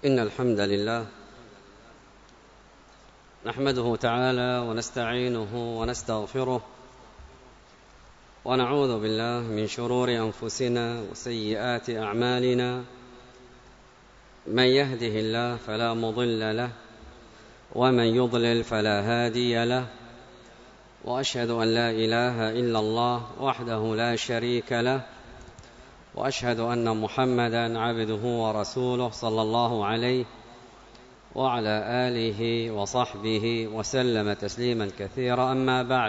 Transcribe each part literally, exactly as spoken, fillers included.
إن الحمد لله نحمده تعالى ونستعينه ونستغفره ونعوذ بالله من شرور أنفسنا وسيئات أعمالنا. من يهده الله فلا مضل له ومن يضلل فلا هادي له، وأشهد أن لا إله إلا الله وحده لا شريك له، وأشهد أن محمدًا عبده ورسوله صلى الله عليه وعلى آله وصحبه وسلم تسليمًا كثيرًا. أما بعد،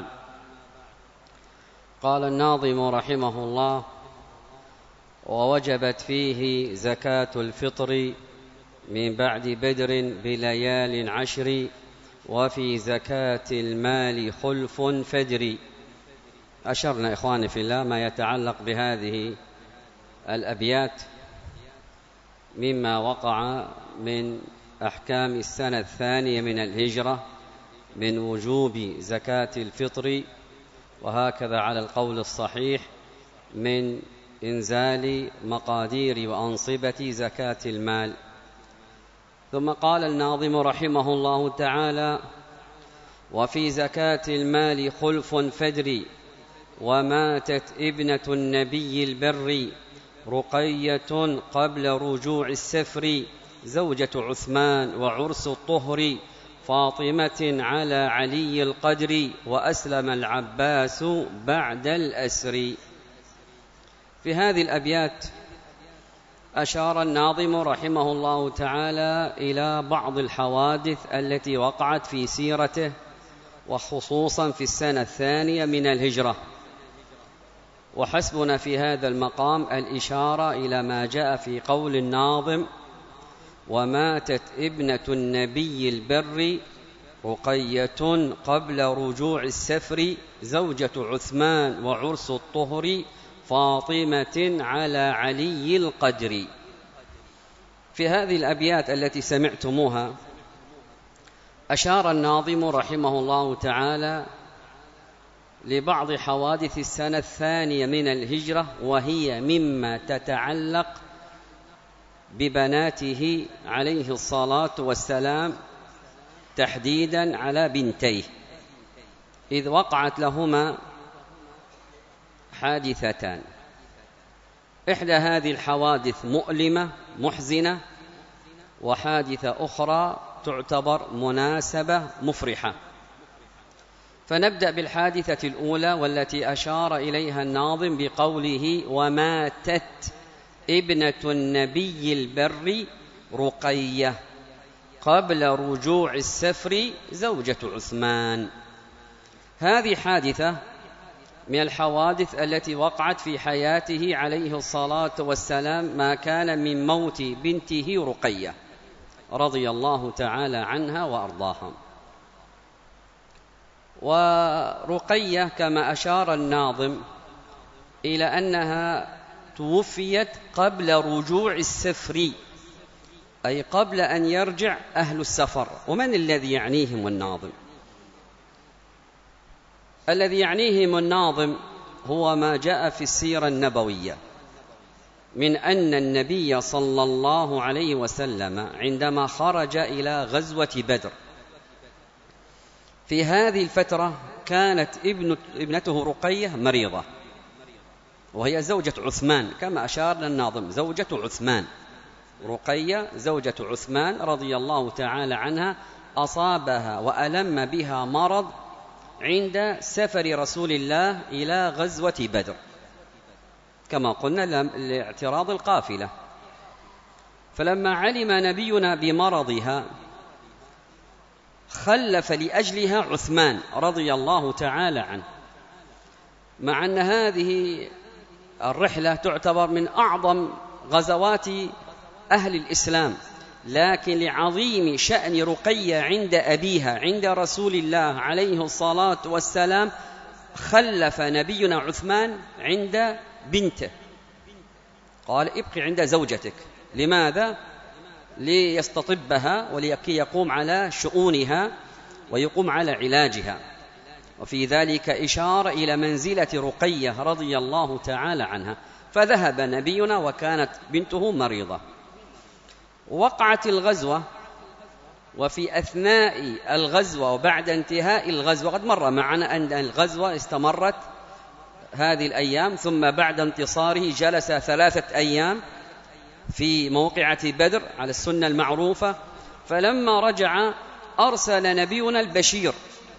قال الناظم رحمه الله: ووجبت فيه زكاة الفطر من بعد بدر بليال عشر، وفي زكاة المال خلف فجر. أشرنا إخواني في الله ما يتعلق بهذه الأبيات مما وقع من أحكام السنة الثانية من الهجرة من وجوب زكاة الفطر، وهكذا على القول الصحيح من إنزال مقادير وأنصبة زكاة المال. ثم قال الناظم رحمه الله تعالى: وفي زكاة المال خلف فجر، وماتت ابنة النبي البر، رقية قبل رجوع السفر، زوجة عثمان وعرس الطهر، فاطمة على علي القدر، وأسلم العباس بعد الأسر. في هذه الأبيات أشار الناظم رحمه الله تعالى إلى بعض الحوادث التي وقعت في سيرته، وخصوصا في السنة الثانية من الهجرة. وحسبنا في هذا المقام الإشارة إلى ما جاء في قول الناظم: وماتت ابنة النبي البر، رقية قبل رجوع السفر، زوجة عثمان وعرس الطهر، فاطمة على علي القدر. في هذه الأبيات التي سمعتموها أشار الناظم رحمه الله تعالى لبعض حوادث السنة الثانية من الهجرة، وهي مما تتعلق ببناته عليه الصلاة والسلام، تحديدا على بنتيه، إذ وقعت لهما حادثتان. إحدى هذه الحوادث مؤلمة محزنة، وحادثة أخرى تعتبر مناسبة مفرحة. فنبدأ بالحادثة الأولى والتي أشار إليها الناظم بقوله: وماتت ابنة النبي البر، رقية قبل رجوع السفر، زوجة عثمان. هذه حادثة من الحوادث التي وقعت في حياته عليه الصلاة والسلام، ما كان من موت بنته رقية رضي الله تعالى عنها وأرضاها. ورقية كما أشار الناظم إلى أنها توفيت قبل رجوع السفر، أي قبل أن يرجع أهل السفر. ومن الذي يعنيهم الناظم؟ الذي يعنيهم الناظم هو ما جاء في السيرة النبوية من أن النبي صلى الله عليه وسلم عندما خرج إلى غزوة بدر، في هذه الفترة كانت ابنته رقية مريضة، وهي زوجة عثمان كما أشار الناظم، زوجة عثمان. رقية زوجة عثمان رضي الله تعالى عنها أصابها وألم بها مرض عند سفر رسول الله إلى غزوة بدر، كما قلنا لاعتراض القافلة. فلما علم نبينا بمرضها خلف لأجلها عثمان رضي الله تعالى عنه، مع أن هذه الرحلة تعتبر من أعظم غزوات أهل الإسلام، لكن لعظيم شأن رقية عند أبيها عند رسول الله عليه الصلاة والسلام خلف نبينا عثمان عند بنته، قال: ابقي عند زوجتك. لماذا؟ ليستطبها ولكي يقوم على شؤونها ويقوم على علاجها. وفي ذلك إشارة إلى منزلة رقية رضي الله تعالى عنها. فذهب نبينا وكانت بنته مريضة. وقعت الغزوة، وفي أثناء الغزوة وبعد انتهاء الغزوة، قد مر معنا أن الغزوة استمرت هذه الأيام، ثم بعد انتصاره جلس ثلاثة أيام في موقعة بدر على السنة المعروفة. فلما رجع أرسل نبينا البشير،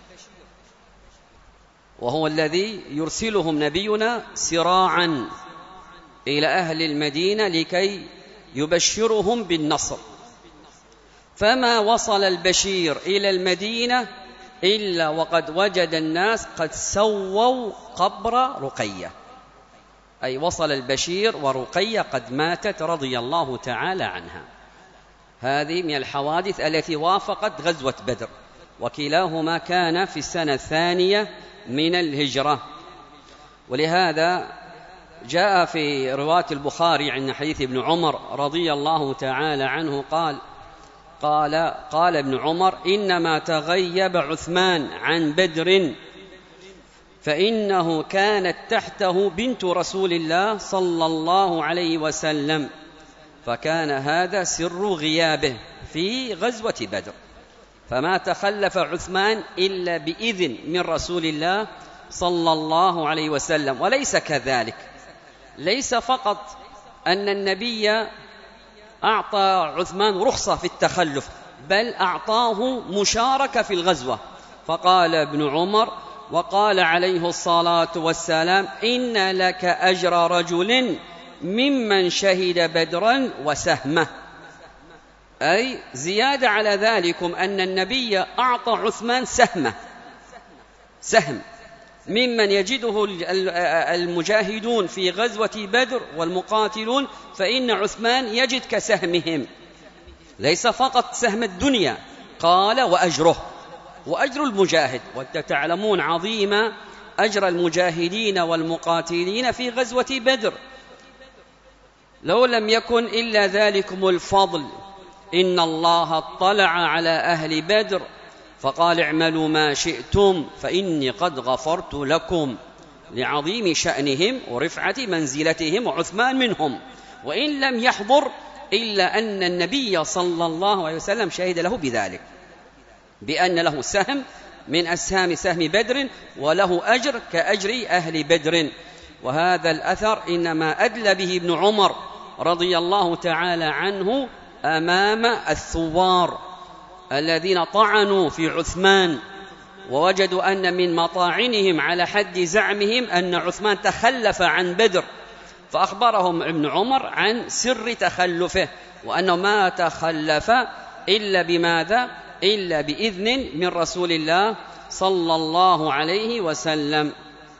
وهو الذي يرسلهم نبينا سراعا إلى أهل المدينة لكي يبشرهم بالنصر. فما وصل البشير إلى المدينة إلا وقد وجد الناس قد سووا قبر رقية، أي وصل البشير ورقية قد ماتت رضي الله تعالى عنها. هذه من الحوادث التي وافقت غزوة بدر، وكلاهما كان في السنة الثانية من الهجرة. ولهذا جاء في رواية البخاري عن حديث ابن عمر رضي الله تعالى عنه قال قال قال ابن عمر: إنما تغيب عثمان عن بدر فإنه كانت تحته بنت رسول الله صلى الله عليه وسلم، فكان هذا سر غيابه في غزوة بدر، فما تخلف عثمان إلا بإذن من رسول الله صلى الله عليه وسلم. وليس كذلك، ليس فقط أن النبي أعطى عثمان رخصة في التخلف، بل أعطاه مشاركة في الغزوة. فقال ابن عمر وقال عليه الصلاة والسلام: إن لك أجر رجل ممن شهد بدرا وسهمه، أي زيادة على ذلكم أن النبي أعطى عثمان سهمه، سهم ممن يجده المجاهدون في غزوة بدر والمقاتلون، فإن عثمان يجد كسهمهم، ليس فقط سهم الدنيا، قال وأجره وأجر المجاهد. وتعلمون عظيم أجر المجاهدين والمقاتلين في غزوة بدر، لو لم يكن إلا ذلكم الفضل. إن الله اطلع على أهل بدر فقال: اعملوا ما شئتم فإني قد غفرت لكم، لعظيم شأنهم ورفعة منزلتهم، وعثمان منهم، وإن لم يحضر إلا أن النبي صلى الله عليه وسلم شهد له بذلك، بأن له سهم من أسهام سهم بدر، وله أجر كأجر أهل بدر. وهذا الأثر إنما أدلى به ابن عمر رضي الله تعالى عنه أمام الثوار الذين طعنوا في عثمان، ووجدوا أن من مطاعنهم على حد زعمهم أن عثمان تخلف عن بدر، فأخبرهم ابن عمر عن سر تخلفه، وأنه ما تخلف إلا بماذا؟ إلا بإذن من رسول الله صلى الله عليه وسلم.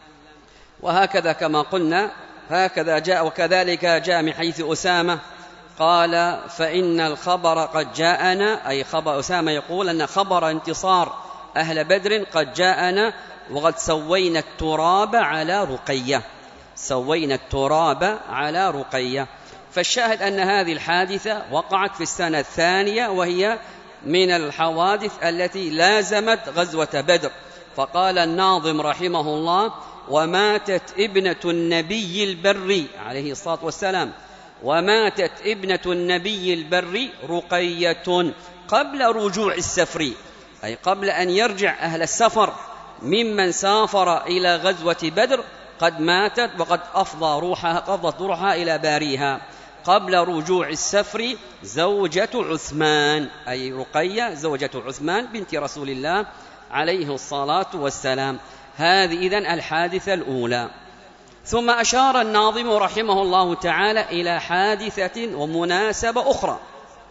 وهكذا كما قلنا هكذا جاء. وكذلك جاء من حديث أسامة قال: فإن الخبر قد جاءنا، أي خبر أسامة يقول أن خبر انتصار أهل بدر قد جاءنا، وقد سوينا التراب على رقية، سوينا التراب على رقية. فالشاهد أن هذه الحادثة وقعت في السنة الثانية، وهي من الحوادث التي لازمت غزوة بدر. فقال الناظم رحمه الله: وماتت ابنة النبي البر عليه الصلاة والسلام، وماتت ابنة النبي البر رقية قبل رجوع السفر، أي قبل أن يرجع أهل السفر ممن سافر إلى غزوة بدر قد ماتت، وقد أفضى روحها قضت روحها إلى باريها قبل رجوع السفر، زوجة عثمان، أي رقية زوجة عثمان بنت رسول الله عليه الصلاة والسلام. هذه إذن الحادثة الأولى. ثم أشار الناظم رحمه الله تعالى إلى حادثة ومناسبة أخرى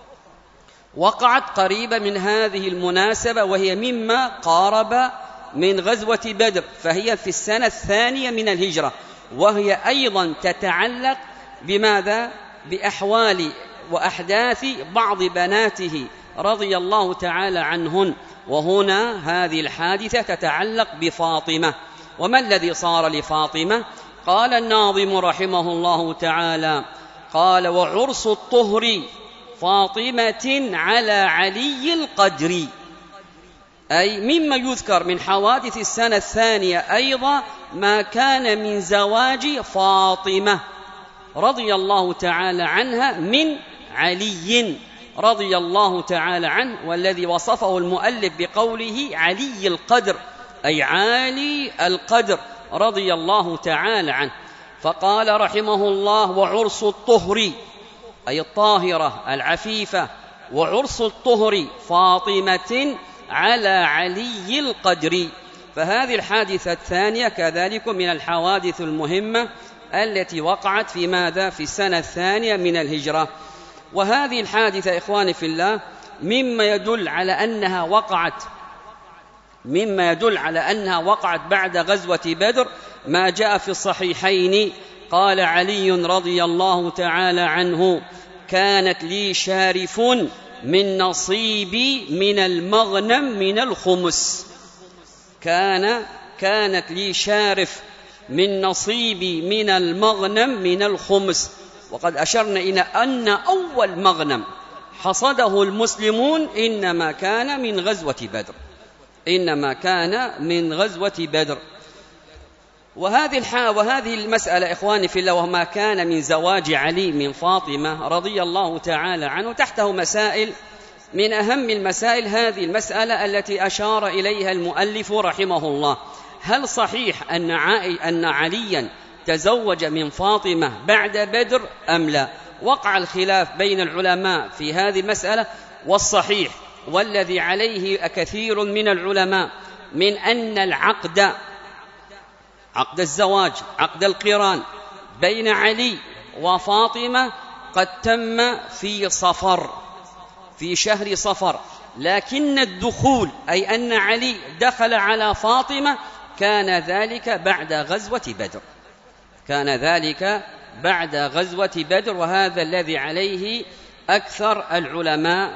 وقعت قريبة من هذه المناسبة، وهي مما قارب من غزوة بدر، فهي في السنة الثانية من الهجرة، وهي أيضا تتعلق بماذا؟ بأحوال وأحداث بعض بناته رضي الله تعالى عنهن. وهنا هذه الحادثة تتعلق بفاطمة. وما الذي صار لفاطمة؟ قال الناظم رحمه الله تعالى: قال: وعرس الطهر فاطمة على علي القدر، أي مما يذكر من حوادث السنة الثانية أيضا ما كان من زواج فاطمة رضي الله تعالى عنها من علي رضي الله تعالى عنه، والذي وصفه المؤلف بقوله علي القدر، أي عالي القدر رضي الله تعالى عنه. فقال رحمه الله: وعرس الطهر، أي الطاهرة العفيفة، وعرس الطهر فاطمة على علي القدر. فهذه الحادثة الثانية كذلك من الحوادث المهمة التي وقعت في ماذا؟ في السنة الثانية من الهجرة. وهذه الحادثة إخواني في الله مما يدل على أنها وقعت مما يدل على أنها وقعت بعد غزوة بدر ما جاء في الصحيحين. قال علي رضي الله تعالى عنه: كانت لي شارف من نصيبي من المغنم من الخمس. كان كانت لي شارف من نصيبي من المغنم من الخمس. وقد أشرنا إلى أن أول مغنم حصده المسلمون إنما كان من غزوة بدر إنما كان من غزوة بدر. وهذه الحا وهذه المسألة إخواني في الله، وما كان من زواج علي من فاطمة رضي الله تعالى عنه، تحته مسائل. من أهم المسائل هذه المسألة التي أشار إليها المؤلف رحمه الله: هل صحيح أن أن عليا تزوج من فاطمة بعد بدر أم لا؟ وقع الخلاف بين العلماء في هذه المسألة، والصحيح والذي عليه كثير من العلماء من أن العقد عقد الزواج عقد القران بين علي وفاطمة قد تم في صفر في شهر صفر، لكن الدخول أي أن علي دخل على فاطمة كان ذلك بعد غزوة بدر كان ذلك بعد غزوة بدر وهذا الذي عليه أكثر العلماء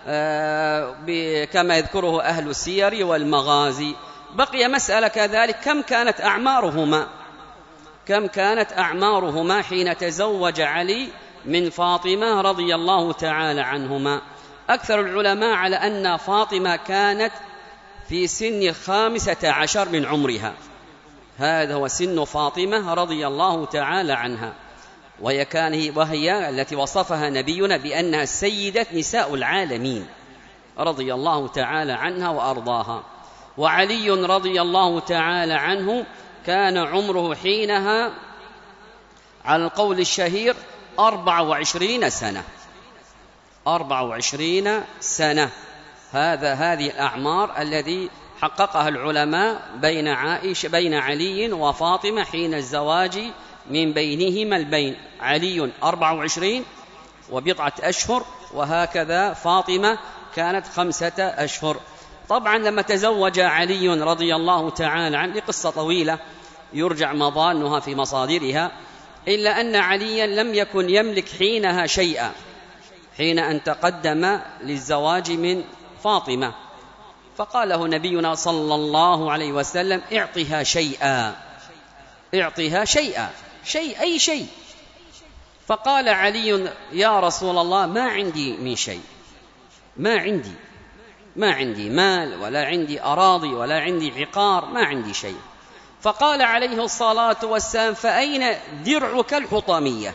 كما يذكره أهل السير والمغازي. بقي مسألة كذلك: كم كانت أعمارهما كم كانت أعمارهما حين تزوج علي من فاطمة رضي الله تعالى عنهما؟ أكثر العلماء على أن فاطمة كانت في سن الخامسة عشر من عمرها، هذا هو سن فاطمة رضي الله تعالى عنها، وهي, كان وهي التي وصفها نبينا بأنها سيدة نساء العالمين رضي الله تعالى عنها وأرضاها. وعلي رضي الله تعالى عنه كان عمره حينها على القول الشهير أربع وعشرين سنة أربع وعشرين سنة. هذا هذه الأعمار الذي حققها العلماء بين عائشة بين علي وفاطمة حين الزواج من بينهما البين. علي أربع وعشرين وبضعة أشهر، وهكذا فاطمة كانت خمسة أشهر. طبعا لما تزوج علي رضي الله تعالى عنه لقصة طويلة يرجع مضانها في مصادرها، إلا أن عليا لم يكن يملك حينها شيئا حين أن تقدم للزواج من فاطمة، فقال له نبينا صلى الله عليه وسلم: اعطها شيئا اعطها شيئا شيء أي شيء. فقال علي: يا رسول الله، ما عندي من شيء ما عندي ما عندي مال ولا عندي أراضي ولا عندي عقار، ما عندي شيء. فقال عليه الصلاة والسلام: فأين درعك الحطامية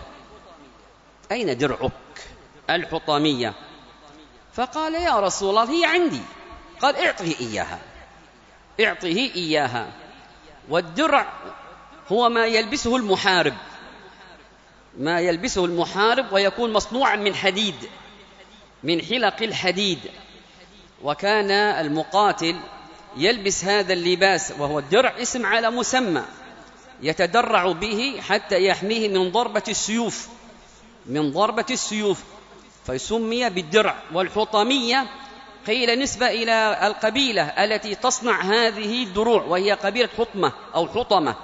أين درعك الحطامية؟ فقال: يا رسول الله، هي عندي. قال: اعطه إياها اعطه إياها. والدرع هو ما يلبسه المحارب ما يلبسه المحارب ويكون مصنوعا من حديد من حلق الحديد. وكان المقاتل يلبس هذا اللباس وهو الدرع اسم على مسمى يتدرع به حتى يحميه من ضربة السيوف من ضربة السيوف فيسمي بالدرع. والحطمية قيل نسبة إلى القبيلة التي تصنع هذه الدروع، وهي قبيلة حطمة أو حطمة،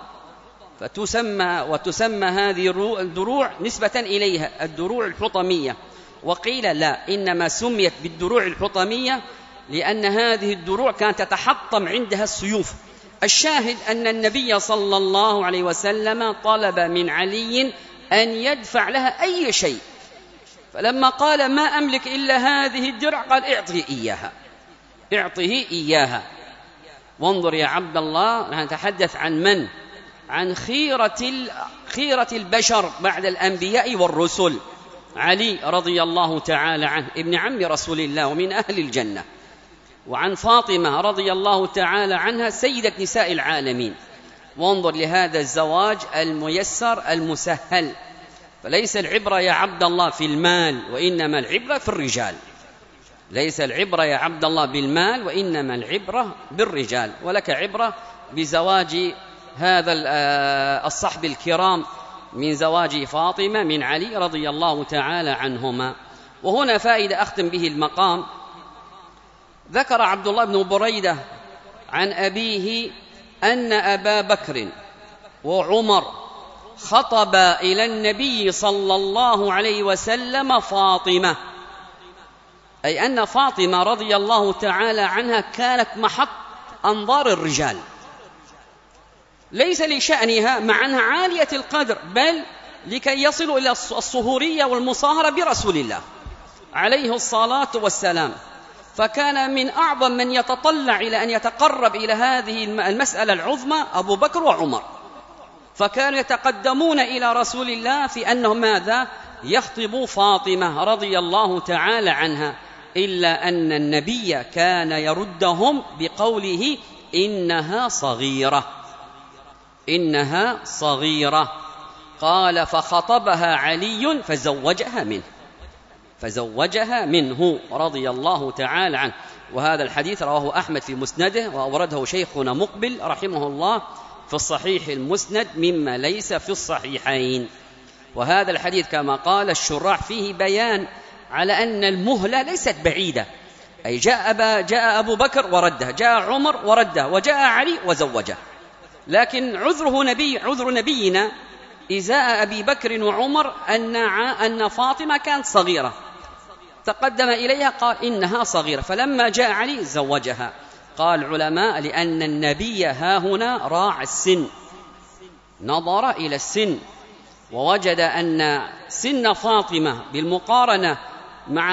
فتسمى وتسمى هذه الدروع نسبة إليها الدروع الحطمية. وقيل لا، إنما سميت بالدروع الحطمية لأن هذه الدروع كانت تتحطم عندها السيوف. الشاهد أن النبي صلى الله عليه وسلم طلب من علي أن يدفع لها أي شيء، فلما قال: ما أملك إلا هذه الدرع، قال: اعطه إياها اعطه إياها. وانظر يا عبد الله، نتحدث عن من؟ عن خيرة خيرة البشر بعد الأنبياء والرسل، علي رضي الله تعالى عنه ابن عم رسول الله ومن أهل الجنة، وعن فاطمة رضي الله تعالى عنها سيدة نساء العالمين. وانظر لهذا الزواج الميسر المسهل. فليس العبرة يا عبد الله في المال، وإنما العبرة في الرجال. ليس العبرة يا عبد الله بالمال، وإنما العبرة بالرجال. ولك عبرة بزواج هذا الصحب الكرام من زواج فاطمة من علي رضي الله تعالى عنهما. وهنا فائدة أختم به المقام. ذكر عبد الله بن بريدة عن أبيه أن أبا بكر وعمر خطبا إلى النبي صلى الله عليه وسلم فاطمة، أي أن فاطمة رضي الله تعالى عنها كانت محط أنظار الرجال، ليس لشأنها مع أنها عالية القدر، بل لكي يصلوا إلى الصهورية والمصاهرة برسول الله عليه الصلاة والسلام. فكان من أعظم من يتطلع إلى أن يتقرب إلى هذه المسألة العظمى أبو بكر وعمر، فكانوا يتقدمون إلى رسول الله في أنهم ماذا؟ يخطبوا فاطمة رضي الله تعالى عنها، إلا أن النبي كان يردهم بقوله إنها صغيرة، إنها صغيرة. قال فخطبها علي فزوجها منه، فزوجها منه رضي الله تعالى عنه. وهذا الحديث رواه أحمد في مسنده، وأورده شيخنا مقبل رحمه الله في الصحيح المسند مما ليس في الصحيحين. وهذا الحديث كما قال الشراح فيه بيان على أن المهلة ليست بعيدة، أي جاء, أبا جاء أبو بكر ورده، جاء عمر ورده، وجاء علي وزوجه. لكن عذره نبي عذر نبينا إزاء أبي بكر وعمر أن أن فاطمة كانت صغيرة، تقدم إليها قال إنها صغيرة، فلما جاء علي زوجها. قال العلماء لأن النبي ها هنا راعى السن، نظر إلى السن ووجد أن سن فاطمة بالمقارنة مع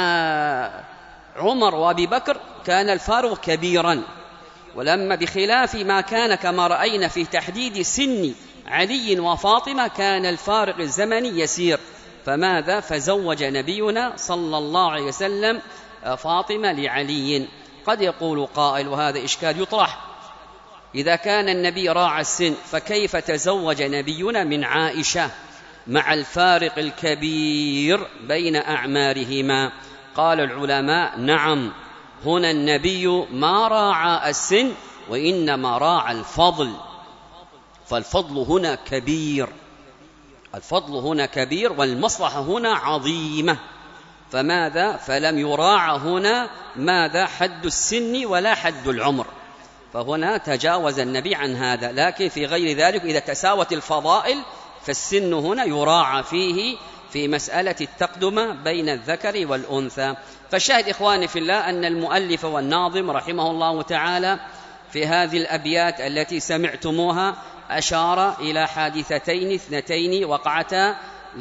عمر وأبي بكر كان الفارق كبيرا، ولما بخلاف ما كان كما رأينا في تحديد سن علي وفاطمة كان الفارق الزمني يسير. فماذا؟ فزوج نبينا صلى الله عليه وسلم فاطمة لعلي. قد يقول قائل وهذا إشكال يطرح، إذا كان النبي راعى السن فكيف تزوج نبينا من عائشة مع الفارق الكبير بين أعمارهما؟ قال العلماء نعم، هنا النبي ما راعى السن وإنما راعى الفضل، فالفضل هنا كبير، الفضل هنا كبير والمصلحة هنا عظيمة. فماذا؟ فلم يراعى هنا ماذا؟ حد السن ولا حد العمر، فهنا تجاوز النبي عن هذا. لكن في غير ذلك إذا تساوت الفضائل فالسن هنا يراعى فيه في مسألة التقدمة بين الذكر والأنثى. فالشاهد إخواني في الله أن المؤلف والناظم رحمه الله تعالى في هذه الأبيات التي سمعتموها أشار إلى حادثتين اثنتين وقعتا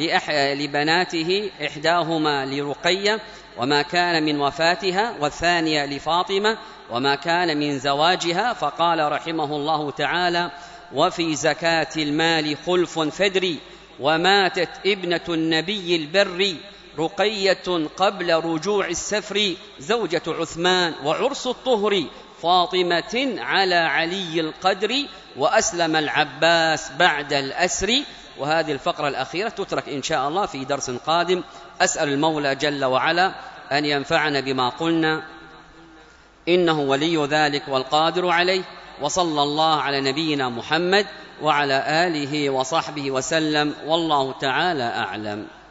لبناته، إحداهما لرقية وما كان من وفاتها، والثانية لفاطمة وما كان من زواجها. فقال رحمه الله تعالى وفي زكاة المال خلف فدري، وماتت ابنة النبي البر، رقية قبل رجوع السفر، زوجة عثمان وعرس الطهر، فاطمة على علي القدر، وأسلم العباس بعد الأسر. وهذه الفقرة الأخيرة تترك إن شاء الله في درس قادم. أسأل المولى جل وعلا أن ينفعنا بما قلنا، إنه ولي ذلك والقادر عليه. وصلى الله على نبينا محمد وعلى آله وصحبه وسلم، والله تعالى أعلم.